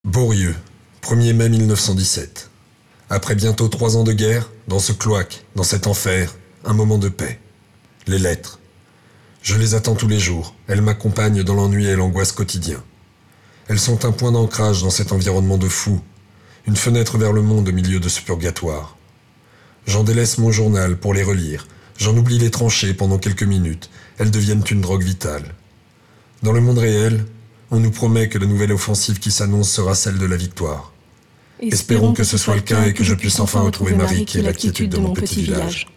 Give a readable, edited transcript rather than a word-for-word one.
Beaurieux, 1er mai 1917. Après bientôt 3 ans de guerre, dans ce cloaque, dans cet enfer, un moment de paix. Les lettres. Je les attends tous les jours. Elles m'accompagnent dans l'ennui et l'angoisse quotidien. Elles sont un point d'ancrage dans cet environnement de fou, une fenêtre vers le monde au milieu de ce purgatoire. J'en délaisse mon journal pour les relire. J'en oublie les tranchées pendant quelques minutes. Elles deviennent une drogue vitale. Dans le monde réel, on nous promet que la nouvelle offensive qui s'annonce sera celle de la victoire. Espérons que ce soit le cas et que je puisse enfin retrouver Marie qui est la quiétude de mon petit village.